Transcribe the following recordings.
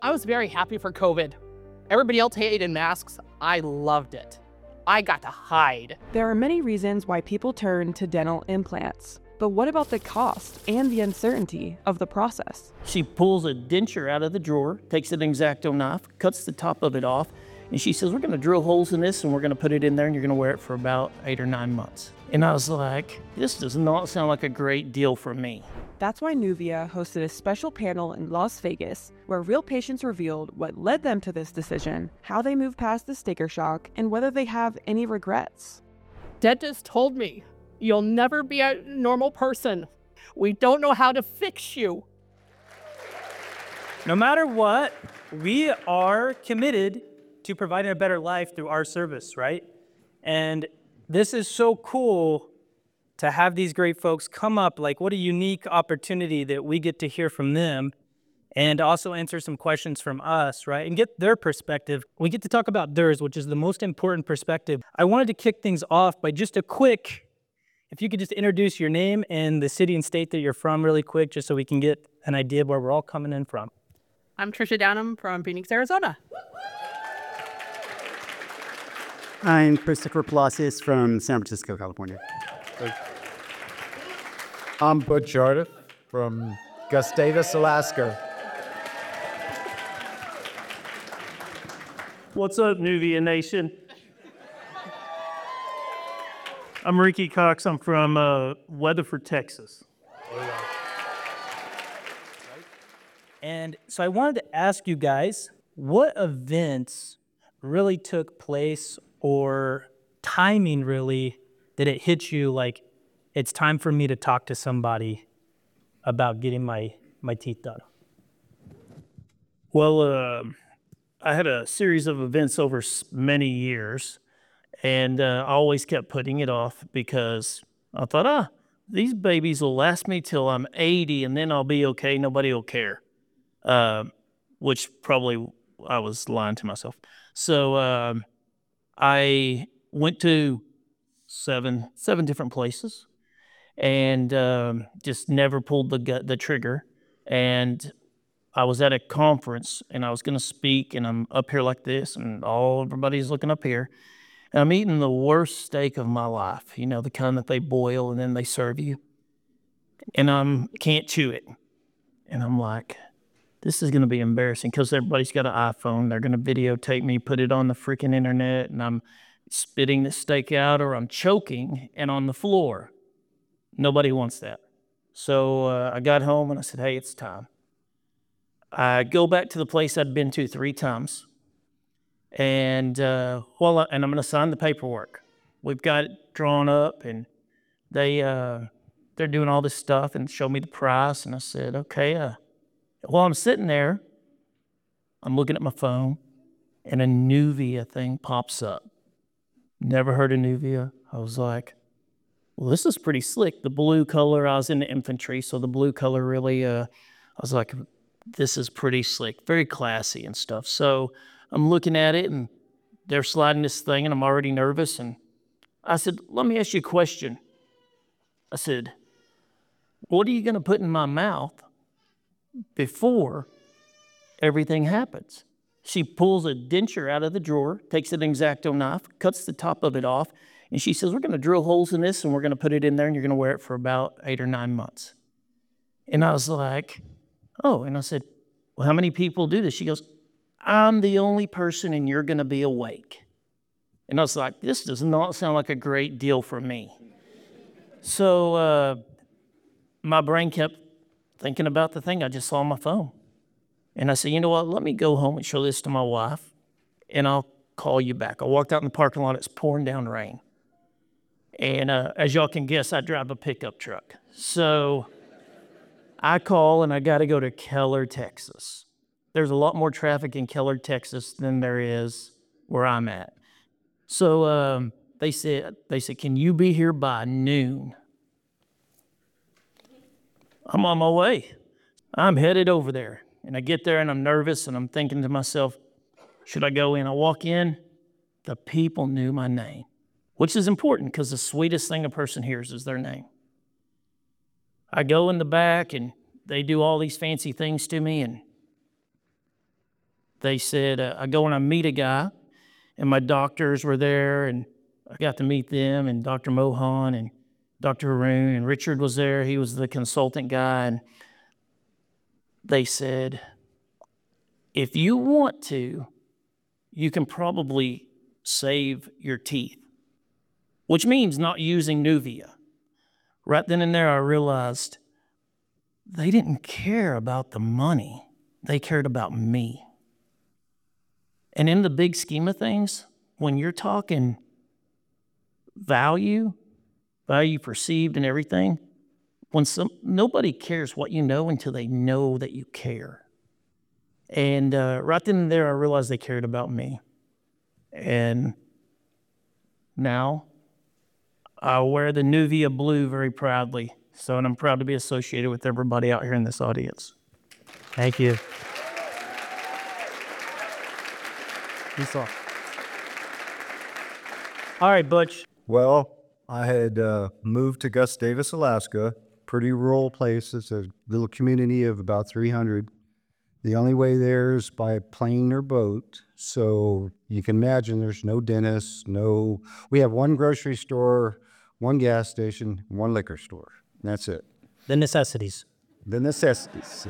I was very happy for COVID. Everybody else hated masks. I loved it. I got to hide. There are many reasons why people turn to dental implants. But what about the cost and the uncertainty of the process? She pulls a denture out of the drawer, takes an X-Acto knife, cuts the top of it off, and she says, we're gonna drill holes in this and we're gonna put it in there and you're gonna wear it for about 8 or 9 months. And I was like, this does not sound like a great deal for me. That's why Nuvia hosted a special panel in Las Vegas where real patients revealed what led them to this decision, how they moved past the sticker shock, and whether they have any regrets. Dentist told me, you'll never be a normal person. We don't know how to fix you. No matter what, we are committed to providing a better life through our service, right? And this is so cool to have these great folks come up. Like, what a unique opportunity that we get to hear from them and also answer some questions from us, right? And get their perspective. We get to talk about theirs, which is the most important perspective. I wanted to kick things off by just a quick, if you could just introduce your name and the city and state that you're from really quick, just so we can get an idea of where we're all coming in from. I'm Trisha Downham from Phoenix, Arizona. I'm Christopher Palacios from San Francisco, California. I'm Butch Jardif from Gustavus, Alaska. What's up, Nuvia Nation? I'm Ricky Cox. I'm from Weatherford, Texas. And so I wanted to ask you guys, what events really took place or timing really did it hit you like it's time for me to talk to somebody about getting my teeth done? Well, I had a series of events over many years, and I always kept putting it off because I thought, these babies will last me till I'm 80 and then I'll be okay, nobody will care. Which probably I was lying to myself. So I went to seven different places and just never pulled the trigger. And I was at a conference and I was going to speak, and I'm up here like this, and everybody's looking up here. And I'm eating the worst steak of my life, you know, the kind that they boil and then they serve you. And I can't chew it. And I'm like, this is going to be embarrassing because everybody's got an iPhone. They're going to videotape me, put it on the freaking internet, and I'm spitting the steak out or I'm choking and on the floor. Nobody wants that. So I got home and I said, hey, it's time. I go back to the place I'd been to 3 times. And and I'm going to sign the paperwork. We've got it drawn up, and they're doing all this stuff and show me the price. And I said, okay. While I'm sitting there, I'm looking at my phone, and a Nuvia thing pops up. Never heard of Nuvia. I was like, well, this is pretty slick. The blue color, I was in the infantry, so the blue color really, I was like, this is pretty slick, very classy and stuff. So I'm looking at it, and they're sliding this thing, and I'm already nervous. And I said, let me ask you a question. I said, what are you going to put in my mouth before everything happens? She pulls a denture out of the drawer, takes an X-Acto knife, cuts the top of it off, and she says, we're going to drill holes in this, and we're going to put it in there, and you're going to wear it for about 8 or 9 months. And I was like, oh, and I said, well, how many people do this? She goes, I'm the only person, and you're going to be awake. And I was like, this does not sound like a great deal for me. So my brain kept thinking about the thing I just saw on my phone. And I said, you know what, let me go home and show this to my wife, and I'll call you back. I walked out in the parking lot, it's pouring down rain. And as y'all can guess, I drive a pickup truck. So I call, and I got to go to Keller, Texas. There's a lot more traffic in Keller, Texas than there is where I'm at. So they said, can you be here by noon? I'm on my way. I'm headed over there. And I get there, and I'm nervous, and I'm thinking to myself, should I go in? I walk in, the people knew my name, which is important because the sweetest thing a person hears is their name. I go in the back, and they do all these fancy things to me, and they said, I go and I meet a guy, and my doctors were there, and I got to meet them, and Dr. Mohan and Dr. Haroon, and Richard was there. He was the consultant guy, and they said, if you want to, you can probably save your teeth, which means not using Nuvia. Right then and there, I realized they didn't care about the money. They cared about me. And in the big scheme of things, when you're talking value perceived and everything, nobody cares what you know until they know that you care. And right then and there, I realized they cared about me. And now I wear the Nuvia blue very proudly. So, and I'm proud to be associated with everybody out here in this audience. Thank you. All right, Butch. Well, I had moved to Gustavus, Alaska, pretty rural place. It's a little community of about 300. The only way there is by plane or boat. So you can imagine there's no dentist, we have one grocery store, one gas station, one liquor store. That's it. The necessities. The necessities.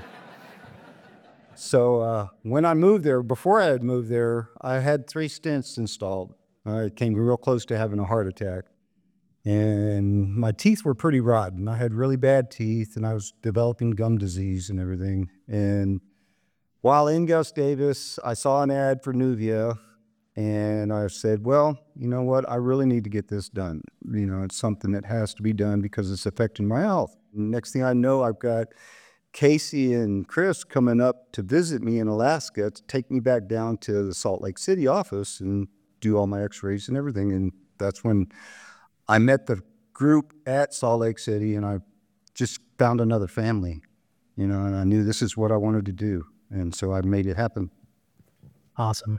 So when I moved there, before I had moved there, I had 3 stents installed. I came real close to having a heart attack. And my teeth were pretty rotten. I had really bad teeth, and I was developing gum disease and everything. And while in Gustavus, I saw an ad for Nuvia, and I said, well, you know what? I really need to get this done. You know, it's something that has to be done because it's affecting my health. Next thing I know, I've got Casey and Chris coming up to visit me in Alaska to take me back down to the Salt Lake City office and do all my x-rays and everything. And that's when I met the group at Salt Lake City, and I just found another family, you know, and I knew this is what I wanted to do. And so I made it happen. Awesome.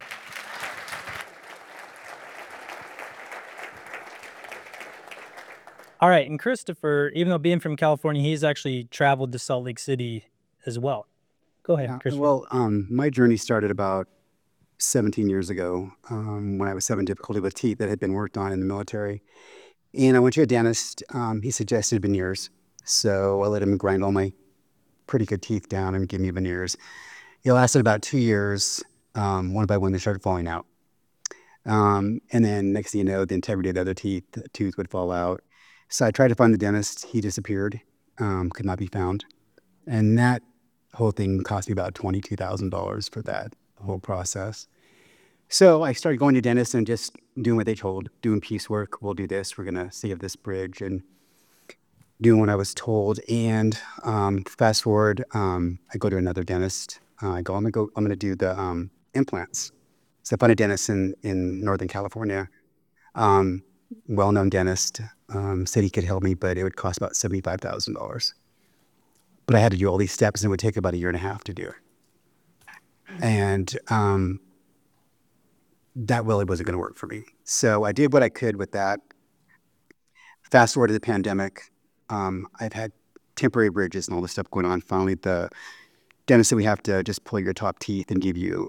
All right, and Christopher, even though being from California, he's actually traveled to Salt Lake City as well. Go ahead, Christopher. Well, my journey started about 17 years ago when I was having difficulty with teeth that had been worked on in the military. And I went to a dentist. He suggested veneers. So I let him grind all my pretty good teeth down and give me veneers. It lasted about 2 years. One by one, they started falling out. And then next thing you know, the integrity of the other teeth, the tooth would fall out. So I tried to find the dentist. He disappeared, could not be found. And that whole thing cost me about $22,000 for that whole process. So I started going to dentists and just doing what they told, doing piecework. We'll do this. We're going to save this bridge, and doing what I was told. And fast forward, I go to another dentist. I'm going to do the implants. So I found a dentist in Northern California, well-known dentist, said he could help me, but it would cost about $75,000. But I had to do all these steps, and it would take about 1.5 years to do it. And that really wasn't going to work for me. So I did what I could with that. Fast forward to the pandemic, I've had temporary bridges and all this stuff going on. Finally, the dentist said we have to just pull your top teeth and give you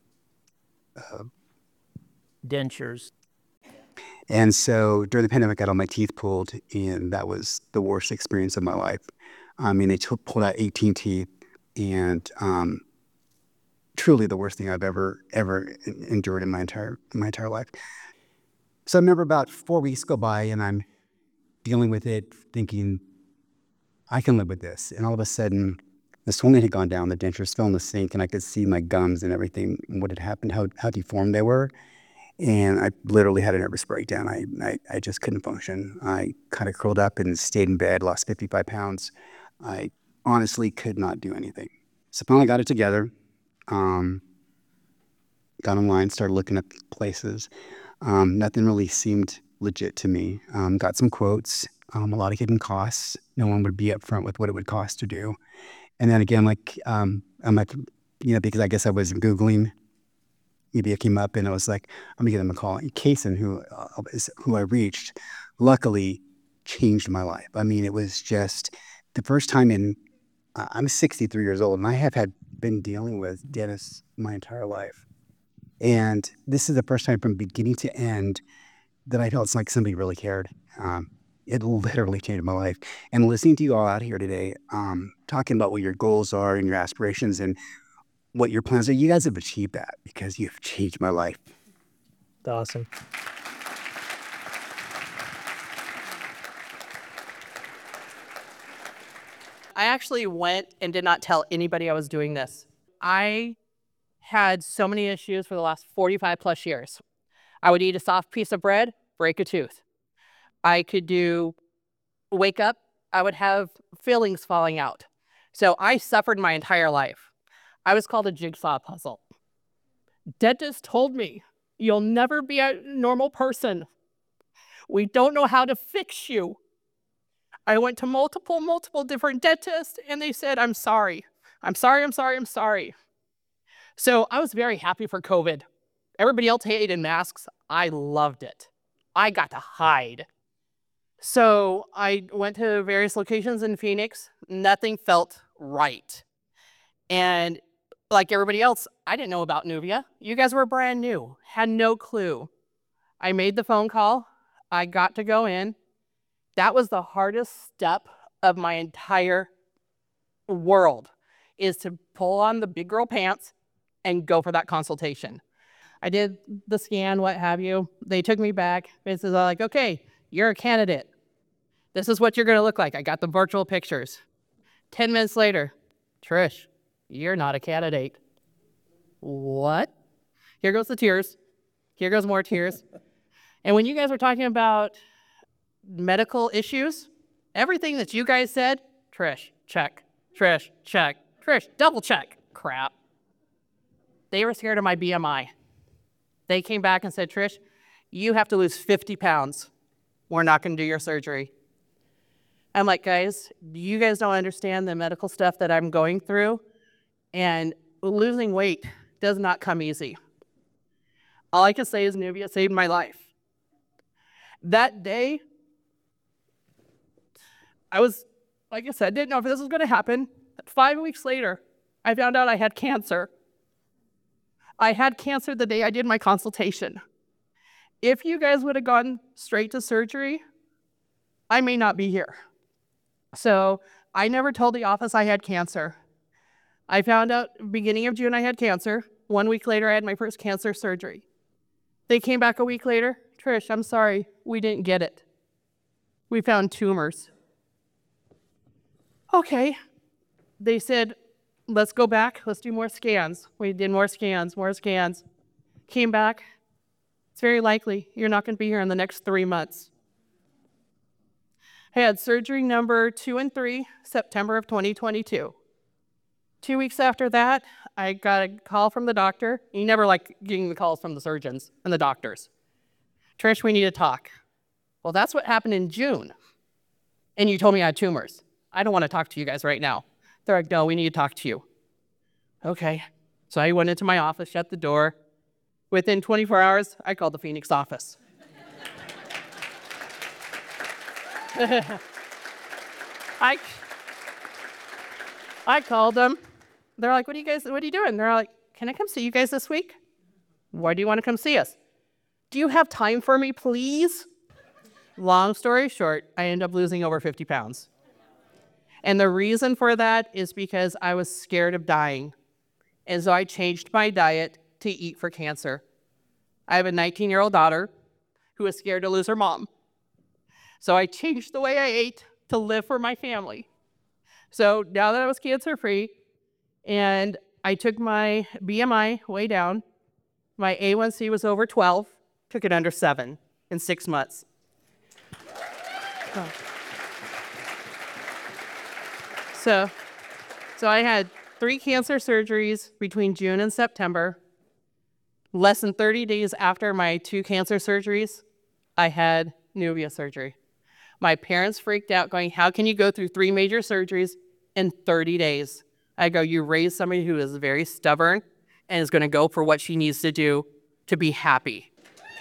Dentures. And so during the pandemic, I got all my teeth pulled, and that was the worst experience of my life. I mean, they pulled out 18 teeth, and truly the worst thing I've ever endured in my entire life. So I remember about 4 weeks go by, and I'm dealing with it, thinking, I can live with this. And all of a sudden, the swelling had gone down, the dentures fell in the sink, and I could see my gums and everything, what had happened, how deformed they were. And I literally had a nervous breakdown. I just couldn't function. I kind of curled up and stayed in bed, lost 55 pounds. I honestly could not do anything. So finally got it together, got online, started looking up places. Nothing really seemed legit to me. Got some quotes, a lot of hidden costs. No one would be upfront with what it would cost to do. And then again, I'm like, because I guess I was Googling, maybe it came up, and I was like, I'm gonna give them a call. And Kaysen, who I reached, luckily changed my life. I mean, it was just the first time I'm 63 years old, and I have had been dealing with dentists my entire life. And this is the first time from beginning to end that I felt like somebody really cared. It literally changed my life. And listening to you all out here today, talking about what your goals are and your aspirations and what your plans are, you guys have achieved that because you've changed my life. Awesome. I actually went and did not tell anybody I was doing this. I had so many issues for the last 45 plus years. I would eat a soft piece of bread, break a tooth. I could wake up, I would have fillings falling out. So I suffered my entire life. I was called a jigsaw puzzle. Dentist told me, you'll never be a normal person. We don't know how to fix you. I went to multiple different dentists and they said, I'm sorry. I'm sorry. So I was very happy for COVID. Everybody else hated masks. I loved it. I got to hide. So I went to various locations in Phoenix. Nothing felt right. And like everybody else, I didn't know about Nuvia. You guys were brand new, had no clue. I made the phone call. I got to go in. That was the hardest step of my entire world, is to pull on the big girl pants and go for that consultation. I did the scan, what have you. They took me back. Basically, they're like, okay, you're a candidate. This is what you're going to look like. I got the virtual pictures. 10 minutes later, Trish, you're not a candidate. What? Here goes the tears. Here goes more tears. And when you guys were talking about medical issues, everything that you guys said, Trish, check. Trish, check. Trish, double check. Crap. They were scared of my BMI. They came back and said, Trish, you have to lose 50 pounds. We're not going to do your surgery. I'm like, guys, you guys don't understand the medical stuff that I'm going through, and losing weight does not come easy. All I can say is Nuvia saved my life. That day, I was, like I said, didn't know if this was going to happen. 5 weeks later, I found out I had cancer. I had cancer the day I did my consultation. If you guys would have gone straight to surgery, I may not be here. So I never told the office I had cancer. I found out beginning of June I had cancer. 1 week later, I had my first cancer surgery. They came back a week later. Trish, I'm sorry, we didn't get it. We found tumors. Okay. They said, let's go back, let's do more scans. We did more scans. Came back. It's very likely you're not going to be here in the next 3 months. I had surgery number 2 and 3, September of 2022. 2 weeks after that, I got a call from the doctor. You never like getting the calls from the surgeons and the doctors. Trish, we need to talk. Well, that's what happened in June. And you told me I had tumors. I don't want to talk to you guys right now. They're like, no, we need to talk to you. Okay. So I went into my office, shut the door. Within 24 hours, I called the Phoenix office. I called them. They're like, what are you doing? They're like, can I come see you guys this week? Why do you want to come see us? Do you have time for me, please? Long story short, I ended up losing over 50 pounds. And the reason for that is because I was scared of dying. And so I changed my diet to eat for cancer. I have a 19-year-old daughter who is scared to lose her mom. So I changed the way I ate to live for my family. So now that I was cancer-free and I took my BMI way down, my A1C was over 12, took it under 7 in 6 months. So I had 3 cancer surgeries between June and September. Less than 30 days after my 2 cancer surgeries, I had Nuvia surgery. My parents freaked out going, how can you go through 3 major surgeries in 30 days? I go, you raise somebody who is very stubborn and is going to go for what she needs to do to be happy.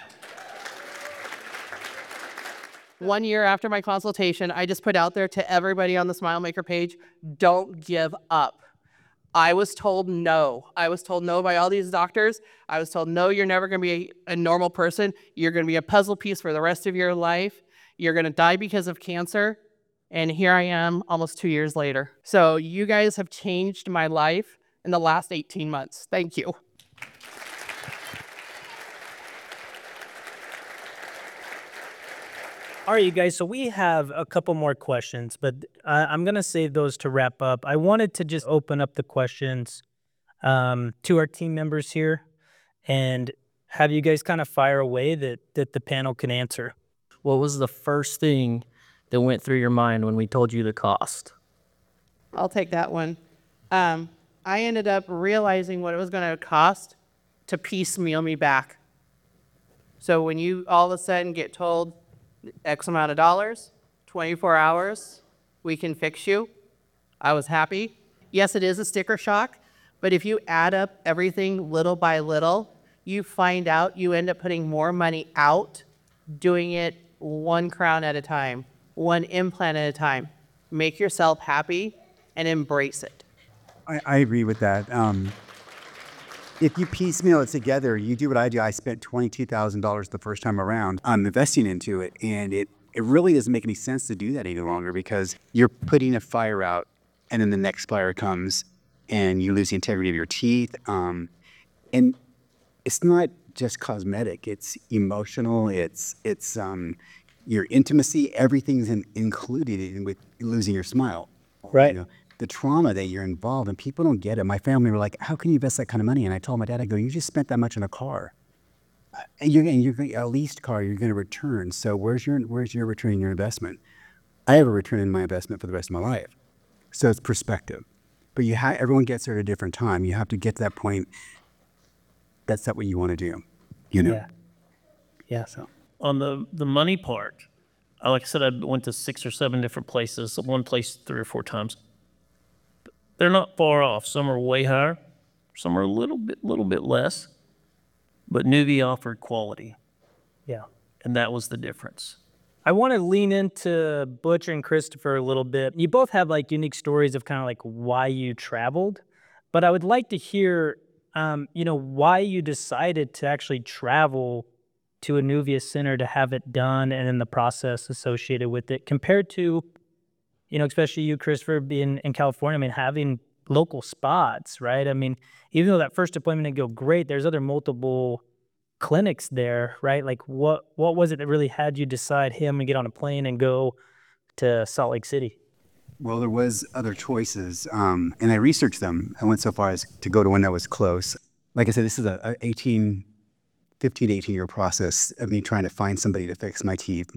1 year after my consultation, I just put out there to everybody on the SmileMaker page, don't give up. I was told no. I was told no by all these doctors. I was told, no, you're never going to be a normal person. You're going to be a puzzle piece for the rest of your life. You're going to die because of cancer. And here I am almost 2 years later. So you guys have changed my life in the last 18 months. Thank you. All right, you guys, so we have a couple more questions, but I'm going to save those to wrap up. I wanted to just open up the questions to our team members here and have you guys kind of fire away that the panel can answer. What was the first thing that went through your mind when we told you the cost? I'll take that one. I ended up realizing what it was going to cost to piecemeal me back. So when you all of a sudden get told X amount of dollars, 24 hours, we can fix you, I was happy. Yes, it is a sticker shock, but if you add up everything little by little, you find out you end up putting more money out doing it 1 crown at a time, 1 implant at a time. Make yourself happy and embrace it. I agree with that. If you piecemeal it together, you do what I do. I spent $22,000 the first time around. I'm investing into it, and it really doesn't make any sense to do that any longer because you're putting a fire out, and then the next fire comes, and you lose the integrity of your teeth. And it's not just cosmetic; it's emotional. It's your intimacy. Everything's included with losing your smile. Right. You know, the trauma that you're involved in, people don't get it. My family were like, how can you invest that kind of money? And I told my dad, I go, you just spent that much on a car. And you're a leased car, you're going to return. So where's your return on your investment? I have a return in my investment for the rest of my life. So it's perspective. But everyone gets there at a different time. You have to get to that point. That's not what you want to do, you know? Yeah. So On the money part, like I said, I went to 6 or 7 different places, one place 3 or 4 times. They're not far off. Some are way higher, some are a little bit less, but Nuvve offered quality, Yeah. and that was the difference. I want to lean into Butch and Christopher a little bit. You both have like unique stories of kind of like why you traveled, but I would like to hear, why you decided to actually travel to a Nuvve center to have it done and then the process associated with it compared to, especially you, Christopher, being in California, I mean, having local spots, right? I mean, even though that first appointment didn't go great, there's other multiple clinics there, right? Like what was it that really had you decide, hey, I'm gonna get on a plane and go to Salt Lake City? Well, there was other choices, and I researched them. I went so far as to go to one that was close. Like I said, this is a 15 to 18-year process of me trying to find somebody to fix my teeth.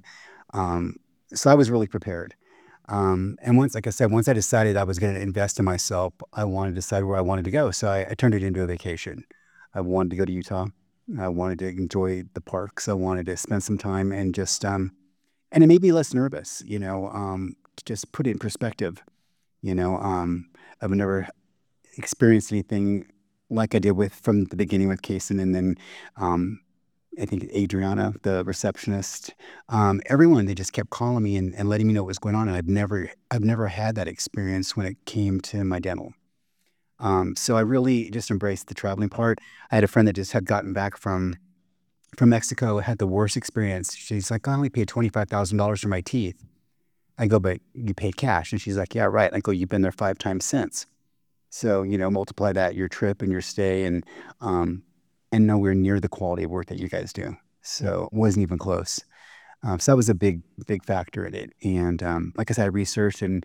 So I was really prepared. And once I decided I was going to invest in myself, I wanted to decide where I wanted to go. So I turned it into a vacation. I wanted to go to Utah. I wanted to enjoy the parks. I wanted to spend some time and just, and it made me less nervous, to just put it in perspective. I've never experienced anything like I did from the beginning with Kaysen, and then I think Adriana, the receptionist, everyone, they just kept calling me and letting me know what was going on. And I've never had that experience when it came to my dental. So I really just embraced the traveling part. I had a friend that just had gotten back from Mexico, had the worst experience. She's like, I only paid $25,000 for my teeth. I go, but you paid cash. And she's like, yeah, right. I go, you've been there 5 times since. So, multiply that, your trip and your stay, and nowhere near the quality of work that you guys do. So it wasn't even close. So that was a big, big factor in it. And like I said, I researched, and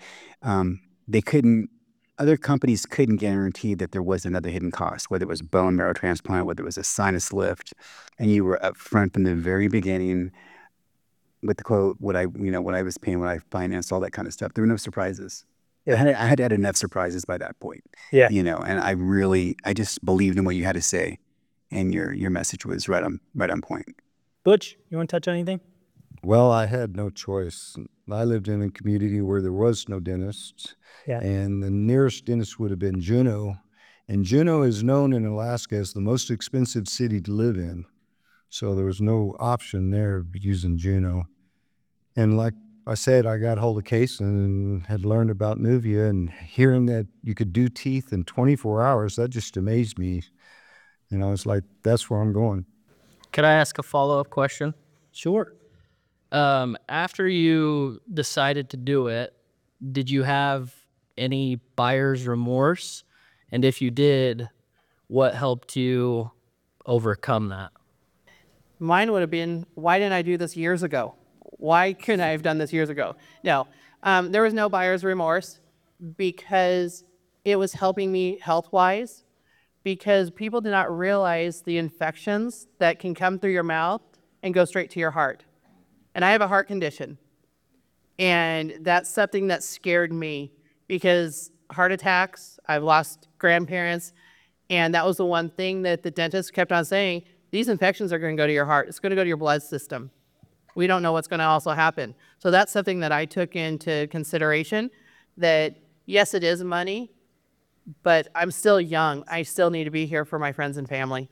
other companies couldn't guarantee that there was another hidden cost, whether it was bone marrow transplant, whether it was a sinus lift, and you were up front from the very beginning with the quote, what I was paying, what I financed, all that kind of stuff. There were no surprises. I had had enough surprises by that point. Yeah. And I just believed in what you had to say, and your message was right on point. Butch, you want to touch on anything? Well, I had no choice. I lived in a community where there was no dentist. Yeah. And the nearest dentist would have been Juneau. And Juneau is known in Alaska as the most expensive city to live in. So there was no option there of using Juneau. And like I said I got hold of Case and had learned about Nuvia, and hearing that you could do teeth in 24 hours, that just amazed me. And I was like, that's where I'm going. Could I ask a follow-up question? Sure. After you decided to do it, did you have any buyer's remorse? And if you did, what helped you overcome that? Mine would have been, why didn't I do this years ago? Why couldn't I have done this years ago? No, there was no buyer's remorse because it was helping me health-wise, because people do not realize the infections that can come through your mouth and go straight to your heart. And I have a heart condition. And that's something that scared me because heart attacks, I've lost grandparents, and that was the one thing that the dentist kept on saying, these infections are going to go to your heart. It's going to go to your blood system. We don't know what's going to also happen. So that's something that I took into consideration, that yes, it is money, but I'm still young. I still need to be here for my friends and family.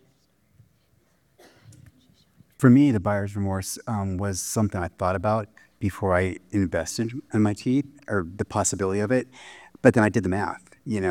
For me, the buyer's remorse was something I thought about before I invested in my teeth, or the possibility of it. But then I did the math.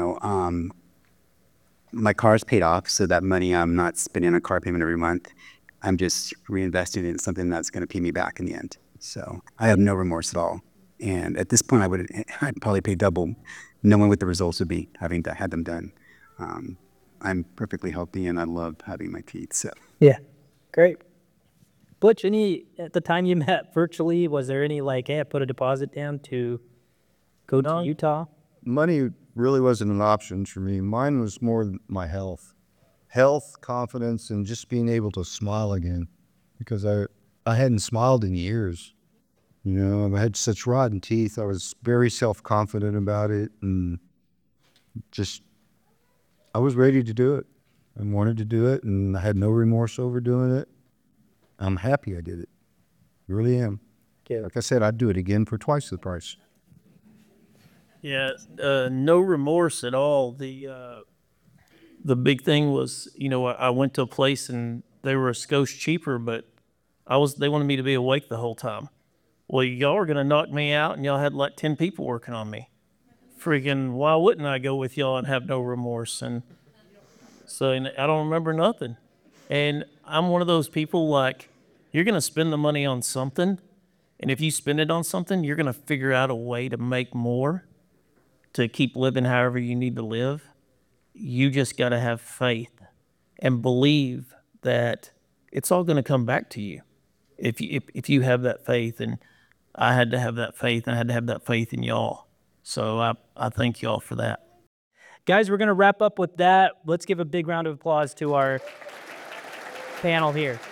My car's paid off, so that money I'm not spending on a car payment every month. I'm just reinvesting it in something that's going to pay me back in the end. So I have no remorse at all. And at this point, I'd probably pay double, knowing what the results would be, having had them done. I'm perfectly healthy, and I love having my teeth. So Yeah, great. Butch, at the time you met virtually, was there any like, hey, I put a deposit down to go to Utah? Money really wasn't an option for me. Mine was more my health. Health, confidence, and just being able to smile again, because I hadn't smiled in years. I had such rotten teeth. I was very self-confident about it, and just I was ready to do it. I wanted to do it, and I had no remorse over doing it. I'm happy I did it. Really am. Like I said, I'd do it again for twice the price. Yeah, no remorse at all. The big thing was, I went to a place and they were a skosh cheaper, but they wanted me to be awake the whole time. Well, y'all are gonna knock me out, and y'all had like 10 people working on me. Freaking, why wouldn't I go with y'all and have no remorse? And so I don't remember nothing. And I'm one of those people, like, you're gonna spend the money on something, and if you spend it on something, you're gonna figure out a way to make more, to keep living however you need to live. You just got to have faith and believe that it's all going to come back to you if you have that faith. And I had to have that faith, and I had to have that faith in y'all. So I thank y'all for that. Guys, we're going to wrap up with that. Let's give a big round of applause to our panel here.